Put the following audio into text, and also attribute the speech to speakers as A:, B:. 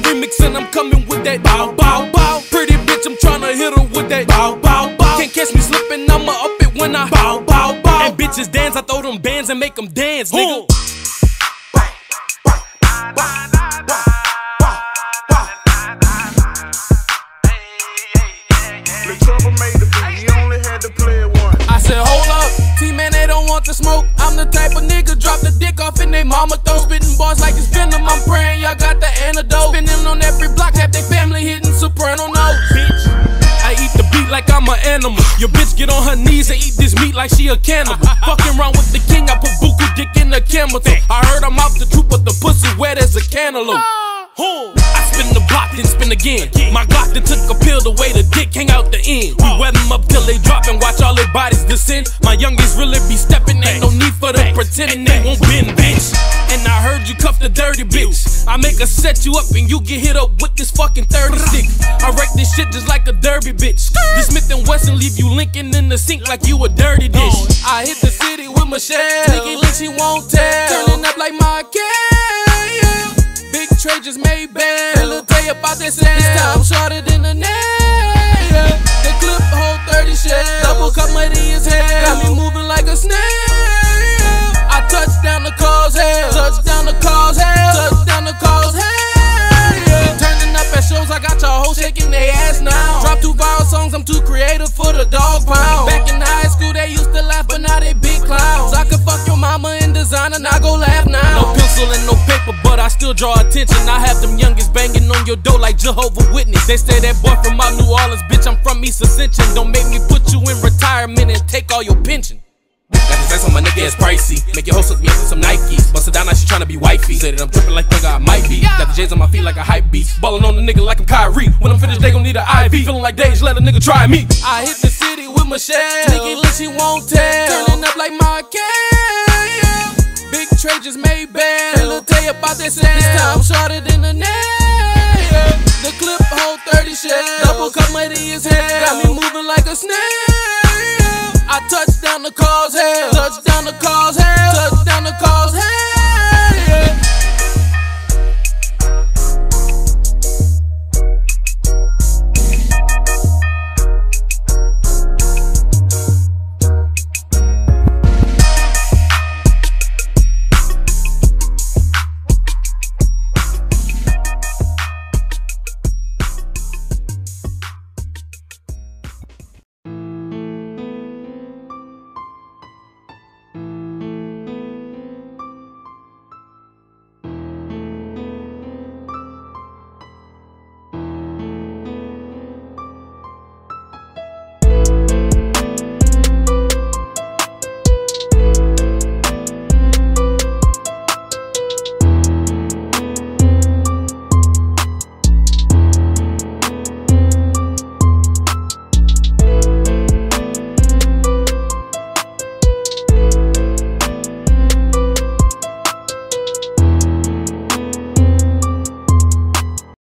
A: remix and I'm coming with that bow, bow, bow. Pretty bitch, I'm tryna hit her with that bow, bow, bow. Can't catch me slipping, I'ma up it when I bow, bow, bow. And bitches dance, I throw them bands and make them dance, nigga. I said, hold up, T-Man, they don't want the smoke. I'm the type of nigga, drop the dick off in they mama throw. Spitting bars like it's venom, I'm praying y'all got the antidote. Spinning on every block, have they family hitting soprano notes. Bitch, I eat the beat like I'm an animal. Your bitch get on her knees and eat this meat like she a cannibal. Fucking around with the king, I put buku dick in the chemical. I heard I'm out the truth, but the pussy wet as a cantaloupe. I spin the block, then spin again. My Glock then took a pill the way the dick hang out the end. We wet them up till they drop and watch all their bodies descend. My youngest really be stepping, ain't no need for them pretending they won't bend, bitch. And I heard you cuff the dirty bitch. I make her set you up and you get hit up with this fucking 30 stick. I wreck this shit just like a derby bitch. This Smith & Wesson leave you linking in the sink like you a dirty dish. I hit the city with Michelle, Nikki Lynch, she won't tell. Turning up like my cat. Big Trey just made bad. He'll tell you about that sound. This time shorter than the nail. The clip hold 30 shells. Double cup muddy as hell. Got me moving like a snail. I touch down the cause hell. Touch down the cause hell. Touch down the cause hell. Turning up at shows, I got your hoes shaking their ass now. Drop 2 viral songs, I'm too creative for the dog pound. Back in high school, they used to laugh, but now they big clowns. I could fuck your mama in design and I go laugh now. No pencil and no paper, but I still draw attention. I have them youngest banging on your door like Jehovah's Witness. They say that boy from out New Orleans, bitch, I'm from East Ascension. Don't make me put you in retirement and take all your pension. Got this ass on my nigga, it's pricey. Make your hoe suck me up with some Nikes. Bust it down, now she tryna be wifey. Say that I'm tripping like nigga, I might be. Got the J's on my feet like a hype beast. Ballin' on the nigga like I'm Kyrie. When I'm finished, they gon' need an IV. Feeling like Dage, let a nigga try me. I hit the city with Michelle. Nikki Lynch, she won't tell. Turning up like my cat. Big Trey just made bad. He'll tell you about that sound. This time shorter than the nail. The clip hold 30 shells. Double cup muddy as hell. Got me moving like a snail. I touch down the cause hell. Touch down the cause hell. Touch down the cause hell.